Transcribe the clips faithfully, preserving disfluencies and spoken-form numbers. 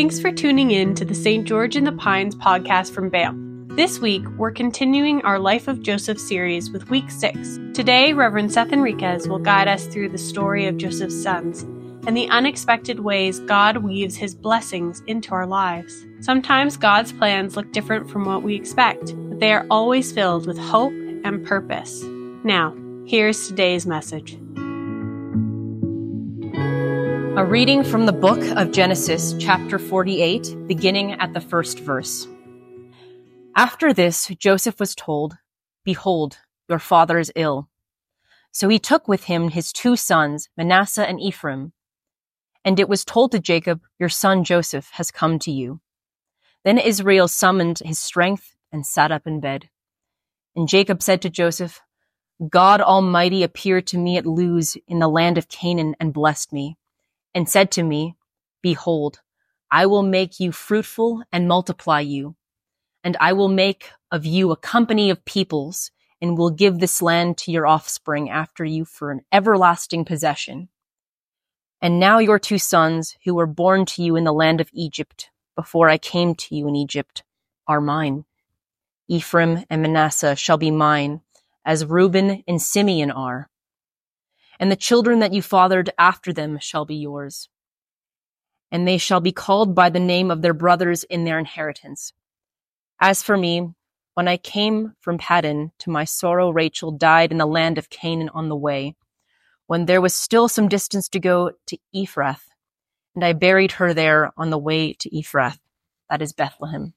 Thanks for tuning in to the Saint George in the Pines podcast from Banff. This week, we're continuing our Life of Joseph series with week six. Today, Reverend Seth Enriquez will guide us through the story of Joseph's sons and the unexpected ways God weaves his blessings into our lives. Sometimes God's plans look different from what we expect, but they are always filled with hope and purpose. Now, here's today's message. A reading from the book of Genesis, chapter forty-eight, beginning at the first verse. After this, Joseph was told, "Behold, your father is ill." So he took with him his two sons, Manasseh and Ephraim. And it was told to Jacob, "Your son Joseph has come to you." Then Israel summoned his strength and sat up in bed. And Jacob said to Joseph, "God Almighty appeared to me at Luz in the land of Canaan and blessed me, and said to me, 'Behold, I will make you fruitful and multiply you, and I will make of you a company of peoples, and will give this land to your offspring after you for an everlasting possession.' And now your two sons, who were born to you in the land of Egypt, before I came to you in Egypt, are mine. Ephraim and Manasseh shall be mine, as Reuben and Simeon are. And the children that you fathered after them shall be yours. And they shall be called by the name of their brothers in their inheritance. As for me, when I came from Paddan, to my sorrow Rachel died in the land of Canaan on the way, when there was still some distance to go to Ephrath, and I buried her there on the way to Ephrath, that is Bethlehem.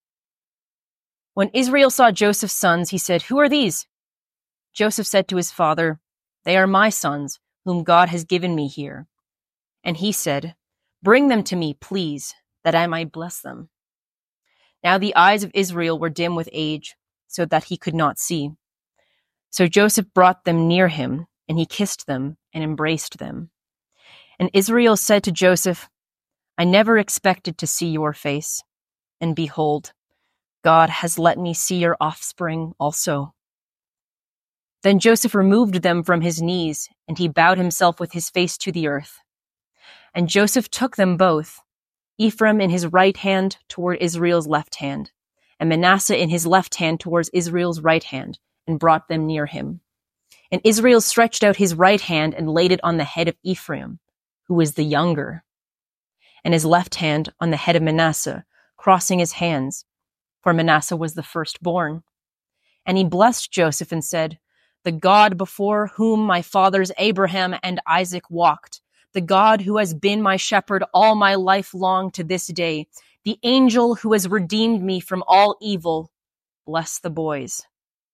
When Israel saw Joseph's sons, he said, 'Who are these?' Joseph said to his father, 'They are my sons, whom God has given me here.' And he said, 'Bring them to me, please, that I might bless them.' Now the eyes of Israel were dim with age, so that he could not see. So Joseph brought them near him, and he kissed them and embraced them. And Israel said to Joseph, 'I never expected to see your face, and behold, God has let me see your offspring also.' Then Joseph removed them from his knees, and he bowed himself with his face to the earth. And Joseph took them both, Ephraim in his right hand toward Israel's left hand, and Manasseh in his left hand towards Israel's right hand, and brought them near him. And Israel stretched out his right hand and laid it on the head of Ephraim, who was the younger, and his left hand on the head of Manasseh, crossing his hands, for Manasseh was the firstborn. And he blessed Joseph and said, 'The God before whom my fathers Abraham and Isaac walked, the God who has been my shepherd all my life long to this day, the angel who has redeemed me from all evil, bless the boys.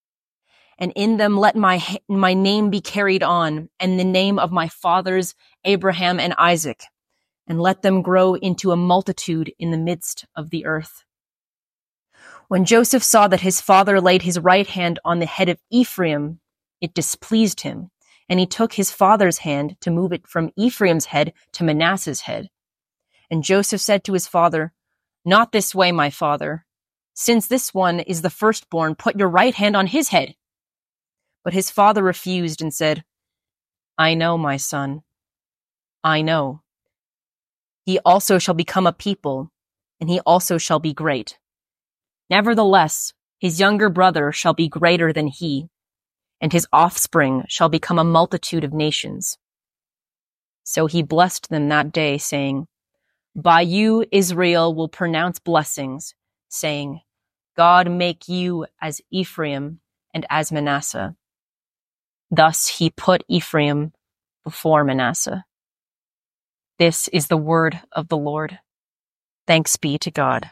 And in them let my my name be carried on, and the name of my fathers Abraham and Isaac, and let them grow into a multitude in the midst of the earth.' When Joseph saw that his father laid his right hand on the head of Ephraim, it displeased him, and he took his father's hand to move it from Ephraim's head to Manasseh's head. And Joseph said to his father, 'Not this way, my father. Since this one is the firstborn, put your right hand on his head.' But his father refused and said, 'I know, my son. I know. He also shall become a people, and he also shall be great. Nevertheless, his younger brother shall be greater than he, and his offspring shall become a multitude of nations.' So he blessed them that day, saying, 'By you Israel will pronounce blessings, saying, God make you as Ephraim and as Manasseh.' Thus he put Ephraim before Manasseh." This is the word of the Lord. Thanks be to God.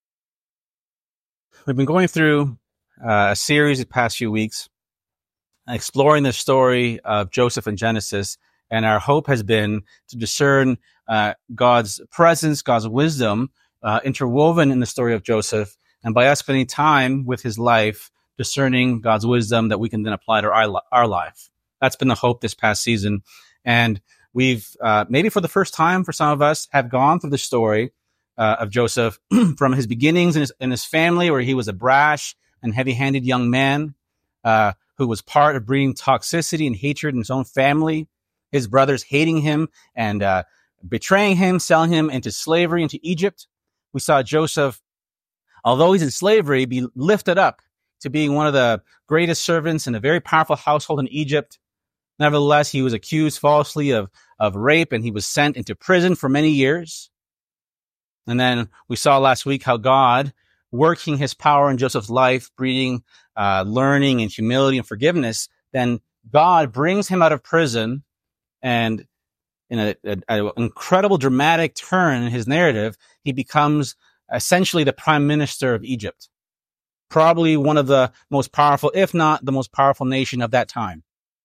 We've been going through uh, a series the past few weeks, exploring the story of Joseph in Genesis, and our hope has been to discern uh, God's presence, God's wisdom, uh, interwoven in the story of Joseph, and by us spending time with his life, discerning God's wisdom that we can then apply to our, our life. That's been the hope this past season. And we've, uh, maybe for the first time for some of us, have gone through the story uh, of Joseph from his beginnings in his, in his family, where he was a brash and heavy-handed young man uh, who was part of breeding toxicity and hatred in his own family, his brothers hating him and uh, betraying him, selling him into slavery, into Egypt. We saw Joseph, although he's in slavery, be lifted up to being one of the greatest servants in a very powerful household in Egypt. Nevertheless, he was accused falsely of, of rape, and he was sent into prison for many years. And then we saw last week how God, working his power in Joseph's life, breeding uh, learning and humility and forgiveness, then God brings him out of prison, and in an incredible dramatic turn in his narrative, he becomes essentially the prime minister of Egypt. Probably one of the most powerful, if not the most powerful nation of that time.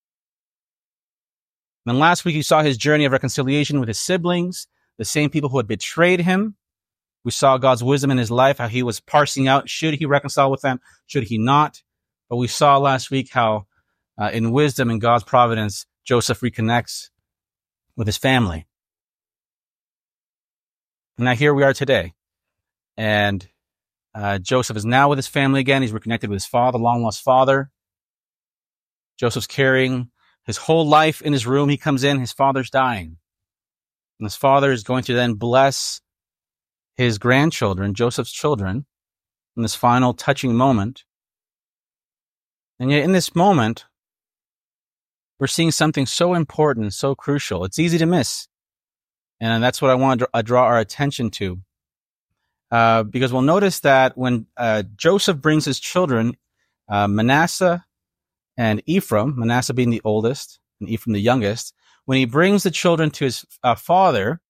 Then last week, you saw his journey of reconciliation with his siblings, the same people who had betrayed him. We saw God's wisdom in his life, how he was parsing out, should he reconcile with them, should he not? But we saw last week how uh, in wisdom and God's providence, Joseph reconnects with his family. And now here we are today. And uh, Joseph is now with his family again. He's reconnected with his father, long-lost father. Joseph's carrying his whole life in his room. He comes in, his father's dying. And his father is going to then bless his grandchildren, Joseph's children, in this final touching moment. And yet in this moment, we're seeing something so important, so crucial. It's easy to miss. And that's what I want to draw our attention to. Uh, because we'll notice that when uh, Joseph brings his children, uh, Manasseh and Ephraim, Manasseh being the oldest and Ephraim the youngest, when he brings the children to his uh, father,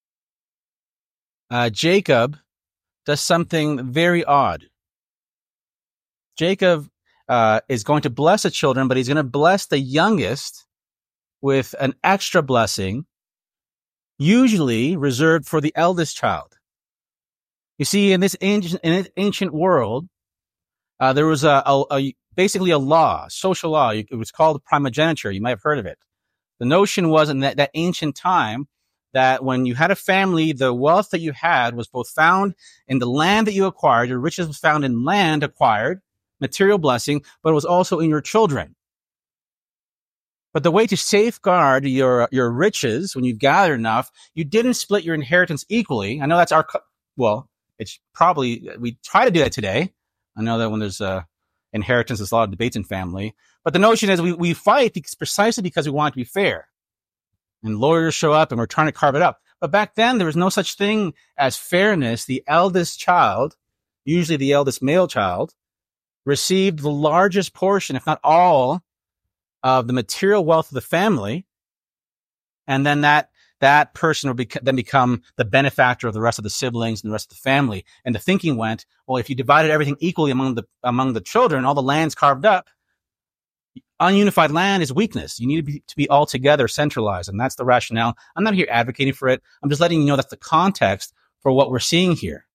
uh, Jacob does something very odd. Jacob uh, is going to bless the children, but he's going to bless the youngest with an extra blessing, usually reserved for the eldest child. You see, in this ancient, in this ancient world, uh, there was a, a, a basically a law, social law. It was called primogeniture. You might have heard of it. The notion was in that, that ancient time that when you had a family, the wealth that you had was both found in the land that you acquired. Your riches was found in land acquired, material blessing, but it was also in your children. But the way to safeguard your, your riches when you've gathered enough, you didn't split your inheritance equally. I know that's our, well, it's probably, we try to do that today. I know that when there's a inheritance, there's a lot of debates in family. But the notion is we, we fight because, precisely because we want it to be fair. And lawyers show up and we're trying to carve it up. But back then, there was no such thing as fairness. The eldest child, usually the eldest male child, received the largest portion, if not all, of the material wealth of the family. And then that that person would bec- then become the benefactor of the rest of the siblings and the rest of the family. And the thinking went, well, if you divided everything equally among the among the children, all the land's carved up, ununified land is weakness. You need to be, to be all together, centralized. And that's the rationale. I'm not here advocating for it. I'm just letting you know that's the context for what we're seeing here.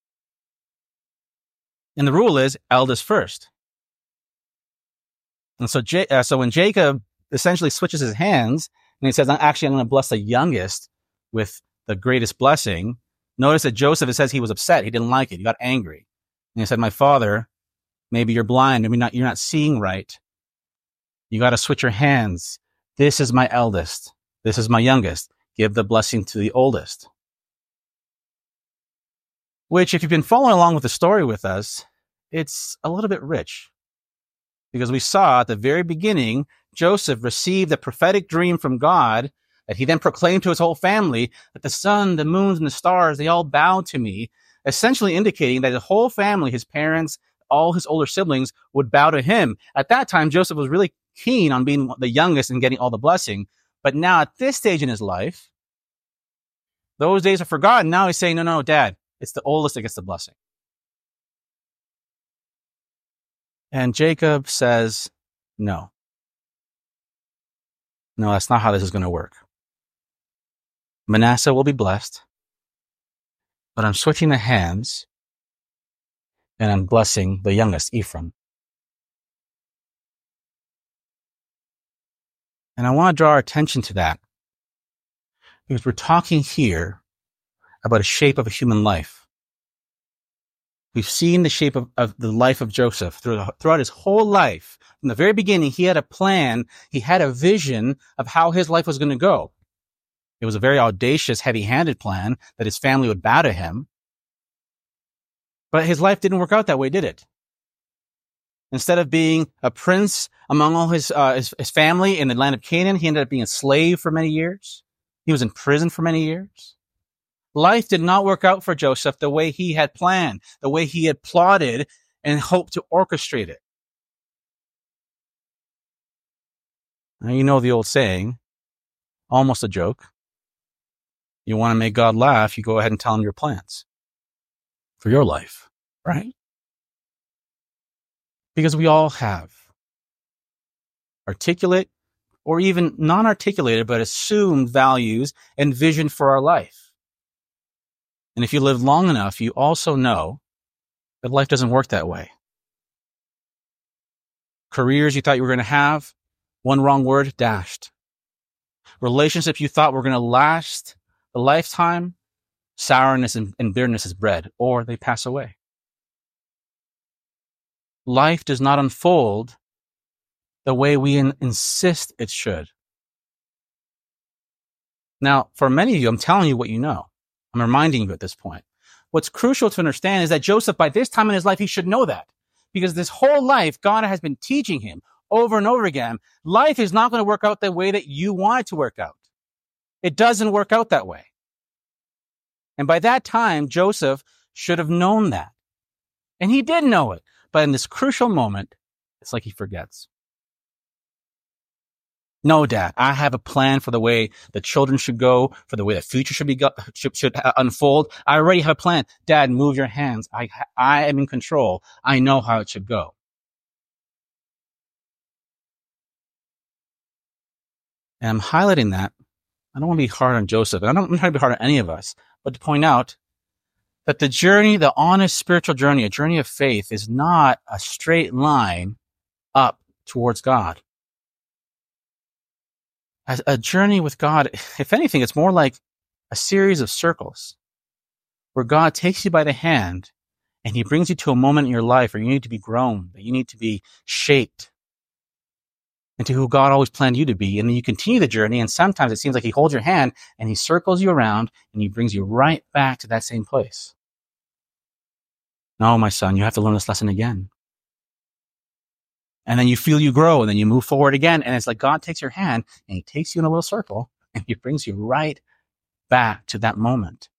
And the rule is eldest first. And so, J- uh, so when Jacob essentially switches his hands and he says, actually, I'm going to bless the youngest with the greatest blessing. Notice that Joseph, it says he was upset. He didn't like it. He got angry. And he said, my father, maybe you're blind. Maybe not, you're not seeing right. You got to switch your hands. This is my eldest. This is my youngest. Give the blessing to the oldest. Which, if you've been following along with the story with us, it's a little bit rich. Because we saw at the very beginning, Joseph received a prophetic dream from God that he then proclaimed to his whole family that the sun, the moons, and the stars, they all bow to me, essentially indicating that his whole family, his parents, all his older siblings would bow to him. At that time, Joseph was really keen on being the youngest and getting all the blessing. But now at this stage in his life, those days are forgotten. Now he's saying, no, no, Dad, it's the oldest that gets the blessing. And Jacob says, no. No, that's not how this is going to work. Manasseh will be blessed, but I'm switching the hands and I'm blessing the youngest, Ephraim. And I want to draw our attention to that because we're talking here about a shape of a human life. We've seen the shape of, of the life of Joseph throughout his whole life. From the very beginning, he had a plan. He had a vision of how his life was going to go. It was a very audacious, heavy-handed plan that his family would bow to him. But his life didn't work out that way, did it? Instead of being a prince among all his, uh, his, his family in the land of Canaan, he ended up being a slave for many years. He was in prison for many years. Life did not work out for Joseph the way he had planned, the way he had plotted and hoped to orchestrate it. Now, you know the old saying, almost a joke. You want to make God laugh, you go ahead and tell him your plans for your life, right? Because we all have articulate or even non-articulated but assumed values and vision for our life. And if you live long enough, you also know that life doesn't work that way. Careers you thought you were going to have, one wrong word, dashed. Relationships you thought were going to last a lifetime, sourness and, and bitterness is bred, or they pass away. Life does not unfold the way we in, insist it should. Now, for many of you, I'm telling you what you know. I'm reminding you at this point. What's crucial to understand is that Joseph, by this time in his life, he should know that. Because this whole life, God has been teaching him over and over again, life is not going to work out the way that you want it to work out. It doesn't work out that way. And by that time, Joseph should have known that. And he did know it. But in this crucial moment, it's like he forgets. No, Dad, I have a plan for the way the children should go, for the way the future should be go- should, should uh, unfold. I already have a plan. Dad, move your hands. I I am in control. I know how it should go. And I'm highlighting that. I don't want to be hard on Joseph. And I don't I'm trying to be hard on any of us, but to point out that the journey, the honest spiritual journey, a journey of faith, is not a straight line up towards God. As a journey with God, if anything, it's more like a series of circles where God takes you by the hand and he brings you to a moment in your life where you need to be grown, that you need to be shaped into who God always planned you to be. And then you continue the journey, and sometimes it seems like he holds your hand and he circles you around and he brings you right back to that same place. No, my son, you have to learn this lesson again. And then you feel you grow, and then you move forward again. And it's like God takes your hand and he takes you in a little circle and he brings you right back to that moment.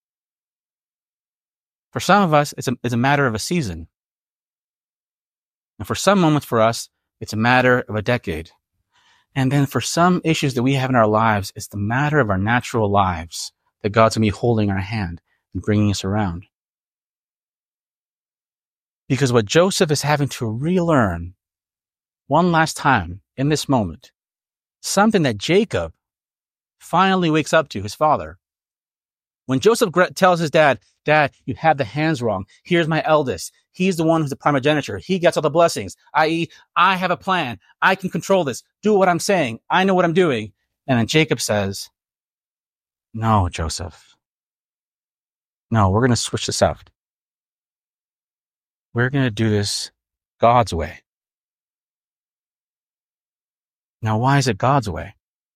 For some of us, it's a, it's a matter of a season. And for some moments for us, it's a matter of a decade. And then for some issues that we have in our lives, it's the matter of our natural lives that God's going to be holding our hand and bringing us around. Because what Joseph is having to relearn one last time in this moment, something that Jacob finally wakes up to, his father. When Joseph tells his dad, Dad, you have the hands wrong. Here's my eldest. He's the one who's the primogeniture. He gets all the blessings, that is, I have a plan. I can control this. Do what I'm saying. I know what I'm doing. And then Jacob says, no, Joseph. No, we're going to switch this up. We're going to do this God's way. Now, why is it God's way?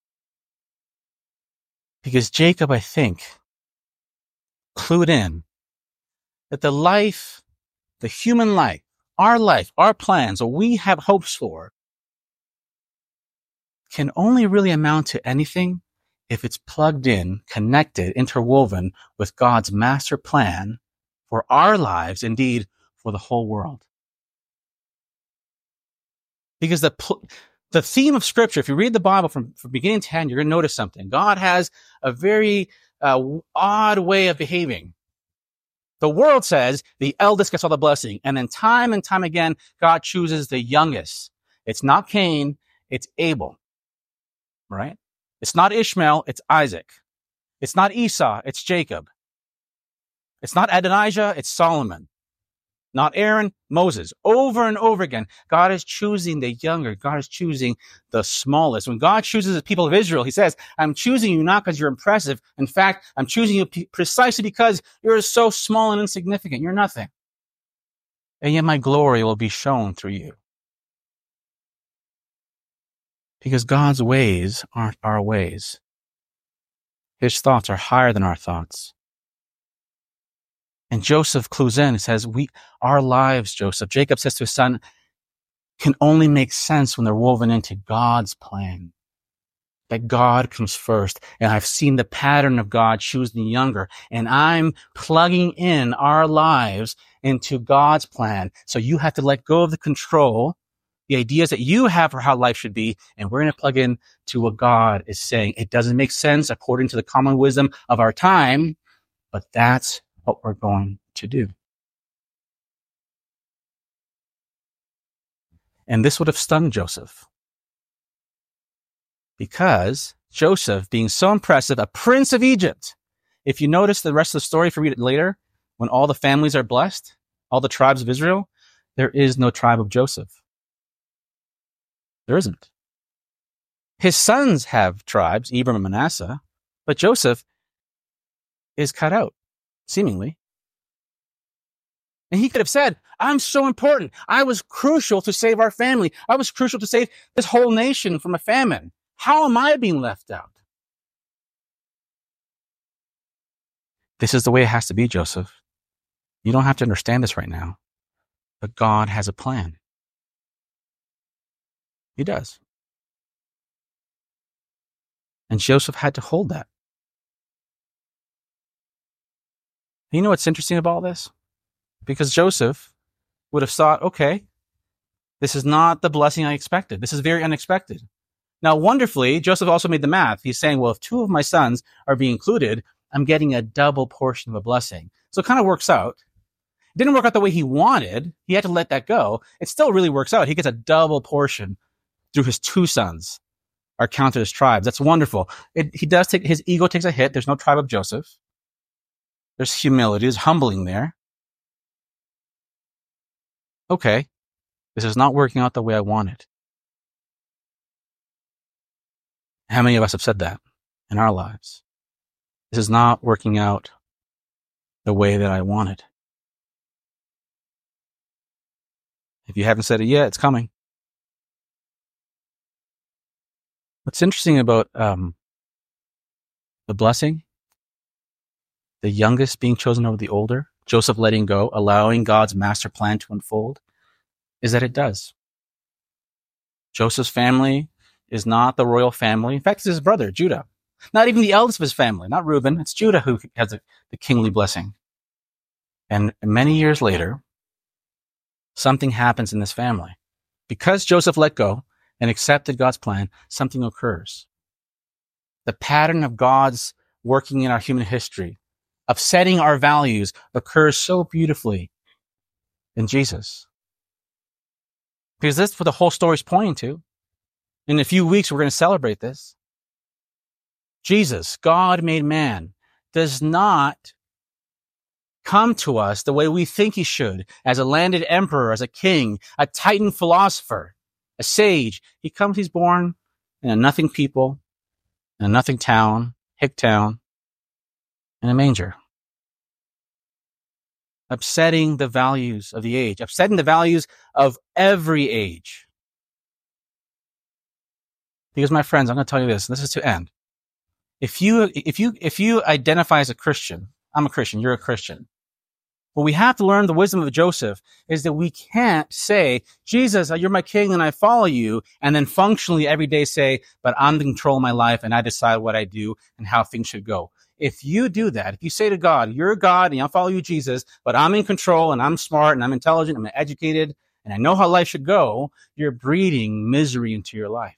Because Jacob, I think, clued in that the life, the human life, our life, our plans, what we have hopes for, can only really amount to anything if it's plugged in, connected, interwoven with God's master plan for our lives, indeed, for the whole world. Because the pl- The theme of Scripture, if you read the Bible from, from beginning to end, you're going to notice something. God has a very uh, odd way of behaving. The world says the eldest gets all the blessing. And then time and time again, God chooses the youngest. It's not Cain, it's Abel. Right? It's not Ishmael, it's Isaac. It's not Esau, it's Jacob. It's not Adonijah, it's Solomon. Not Aaron, Moses. Over and over again, God is choosing the younger. God is choosing the smallest. When God chooses the people of Israel, he says, I'm choosing you not because you're impressive. In fact, I'm choosing you p- precisely because you're so small and insignificant. You're nothing. And yet my glory will be shown through you. Because God's ways aren't our ways. His thoughts are higher than our thoughts. And Joseph clues in and says, "We, our lives, Joseph," Jacob says to his son, "can only make sense when they're woven into God's plan." That God comes first. And I've seen the pattern of God choose the younger. And I'm plugging in our lives into God's plan. So you have to let go of the control, the ideas that you have for how life should be. And we're going to plug in to what God is saying. It doesn't make sense according to the common wisdom of our time, but that's what we're going to do. And this would have stunned Joseph. Because Joseph, being so impressive, a prince of Egypt, if you notice the rest of the story, if you read it later, when all the families are blessed, all the tribes of Israel, there is no tribe of Joseph. There isn't. His sons have tribes, Ephraim and Manasseh, but Joseph is cut out, seemingly. And he could have said, "I'm so important. I was crucial to save our family. I was crucial to save this whole nation from a famine. How am I being left out?" This is the way it has to be, Joseph. You don't have to understand this right now, but God has a plan. He does. And Joseph had to hold that. You know what's interesting about all this? Because Joseph would have thought, okay, this is not the blessing I expected. This is very unexpected. Now, wonderfully, Joseph also made the math. He's saying, well, if two of my sons are being included, I'm getting a double portion of a blessing. So it kind of works out. It didn't work out the way he wanted. He had to let that go. It still really works out. He gets a double portion through his two sons are counted as tribes. That's wonderful. It, he does take, his ego takes a hit. There's no tribe of Joseph. There's humility. There's humbling there. Okay, this is not working out the way I wanted. How many of us have said that in our lives? This is not working out the way that I wanted. If you haven't said it yet, it's coming. What's interesting about um, the blessing, the youngest being chosen over the older, Joseph letting go, allowing God's master plan to unfold, is that it does. Joseph's family is not the royal family. In fact, it's his brother, Judah. Not even the eldest of his family, not Reuben. It's Judah who has the, the kingly blessing. And many years later, something happens in this family. Because Joseph let go and accepted God's plan, something occurs. The pattern of God's working in our human history, of setting our values, occurs so beautifully in Jesus. Because that's what the whole story is pointing to. In a few weeks, we're going to celebrate this. Jesus, God made man, does not come to us the way we think he should, as a landed emperor, as a king, a titan philosopher, a sage. He comes, he's born in a nothing people, in a nothing town, hick town, in a manger. Upsetting the values of the age, upsetting the values of every age. Because my friends, I'm going to tell you this, and this is to end. If you, if you, if you identify as a Christian, I'm a Christian, you're a Christian. What we have to learn, the wisdom of Joseph, is that we can't say, Jesus, you're my king and I follow you, and then functionally every day say, but I'm in control of my life and I decide what I do and how things should go. If you do that, if you say to God, you're God and I'll follow you, Jesus, but I'm in control and I'm smart and I'm intelligent, I'm educated, and I know how life should go, you're breeding misery into your life.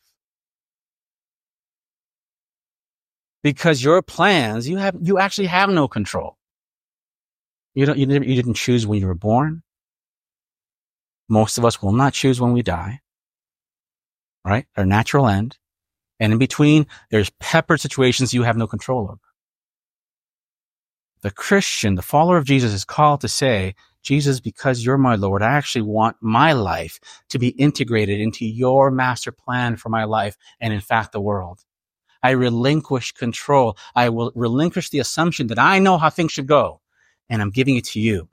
Because your plans, you have, you actually have no control. You don't, you didn't, you didn't choose when you were born. Most of us will not choose when we die. Right? Our natural end. And in between, there's peppered situations you have no control over. The Christian, the follower of Jesus, is called to say, Jesus, because you're my Lord, I actually want my life to be integrated into your master plan for my life and, in fact, the world. I relinquish control. I will relinquish the assumption that I know how things should go, and I'm giving it to you.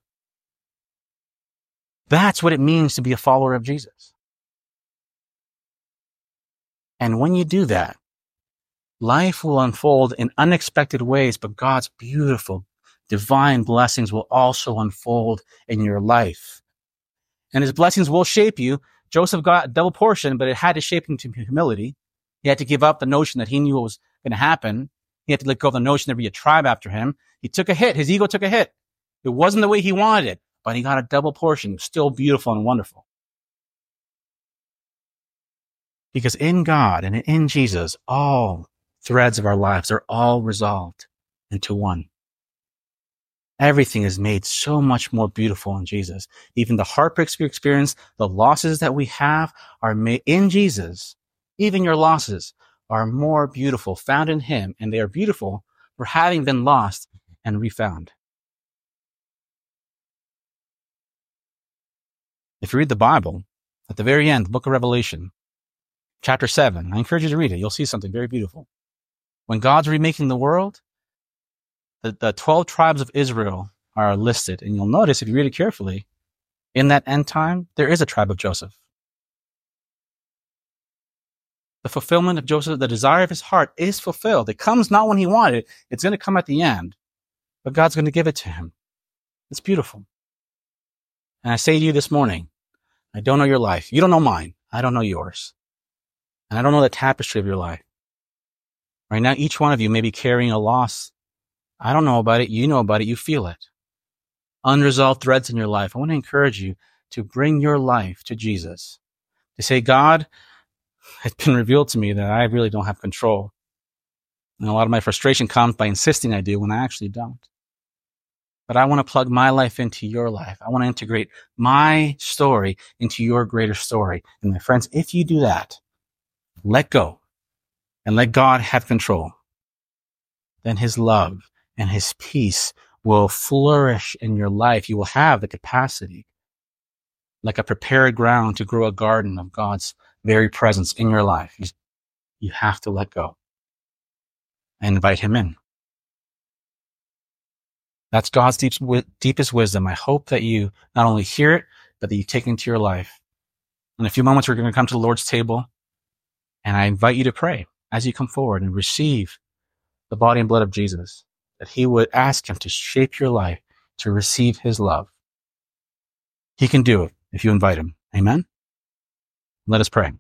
That's what it means to be a follower of Jesus. And when you do that, Life will unfold in unexpected ways, but God's beautiful, divine blessings will also unfold in your life. And his blessings will shape you. Joseph got a double portion, but it had to shape him to humility. He had to give up the notion that he knew what was going to happen. He had to let go of the notion there'd be a tribe after him. He took a hit. His ego took a hit. It wasn't the way he wanted it, but he got a double portion. It was still beautiful and wonderful. Because in God and in Jesus, all threads of our lives are all resolved into one. Everything is made so much more beautiful in Jesus. Even the heartbreaks we experience, the losses that we have are made in Jesus. Even your losses are more beautiful, found in him, and they are beautiful for having been lost and refound. If you read the Bible, at the very end, the book of Revelation, chapter seven, I encourage you to read it. You'll see something very beautiful. When God's remaking the world, the, the twelve tribes of Israel are listed. And you'll notice, if you read it carefully, in that end time, there is a tribe of Joseph. The fulfillment of Joseph, the desire of his heart is fulfilled. It comes not when he wanted it. It's going to come at the end. But God's going to give it to him. It's beautiful. And I say to you this morning, I don't know your life. You don't know mine. I don't know yours. And I don't know the tapestry of your life. Right now, each one of you may be carrying a loss. I don't know about it. You know about it. You feel it. Unresolved threads in your life. I want to encourage you to bring your life to Jesus. To say, God, it's been revealed to me that I really don't have control. And a lot of my frustration comes by insisting I do when I actually don't. But I want to plug my life into your life. I want to integrate my story into your greater story. And my friends, if you do that, let go and let God have control, then his love and his peace will flourish in your life. You will have the capacity, like a prepared ground, to grow a garden of God's very presence in your life. You have to let go and invite him in. That's God's deep, deepest wisdom. I hope that you not only hear it, but that you take it into your life. In a few moments, we're going to come to the Lord's table, and I invite you to pray as you come forward and receive the body and blood of Jesus, that he would ask him to shape your life to receive his love. He can do it if you invite him. Amen? Let us pray.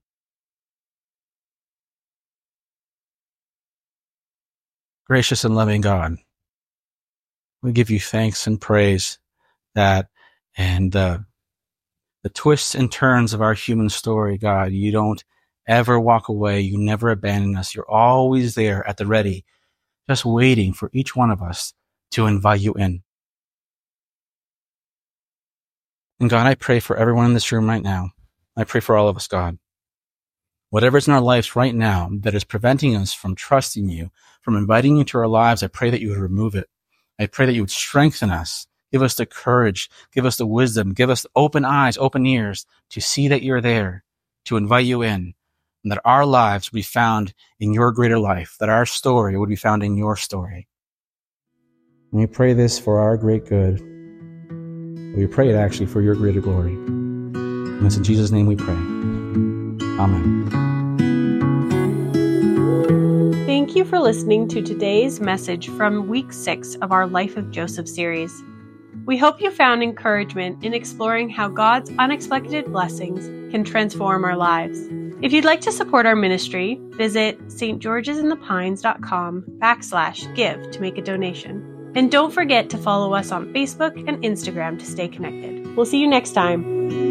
Gracious and loving God, we give you thanks and praise that and uh, the twists and turns of our human story, God, you don't ever walk away. You never abandon us. You're always there at the ready, just waiting for each one of us to invite you in. And God, I pray for everyone in this room right now. I pray for all of us, God. Whatever's in our lives right now that is preventing us from trusting you, from inviting you to our lives, I pray that you would remove it. I pray that you would strengthen us, give us the courage, give us the wisdom, give us open eyes, open ears to see that you're there, to invite you in, and that our lives would be found in your greater life, that our story would be found in your story. And we pray this for our great good. We pray it actually for your greater glory. And it's in Jesus' name we pray. Amen. Thank you for listening to today's message from week six of our Life of Joseph series. We hope you found encouragement in exploring how God's unexpected blessings can transform our lives. If you'd like to support our ministry, visit stgeorgesinthepines.com backslash give to make a donation. And don't forget to follow us on Facebook and Instagram to stay connected. We'll see you next time.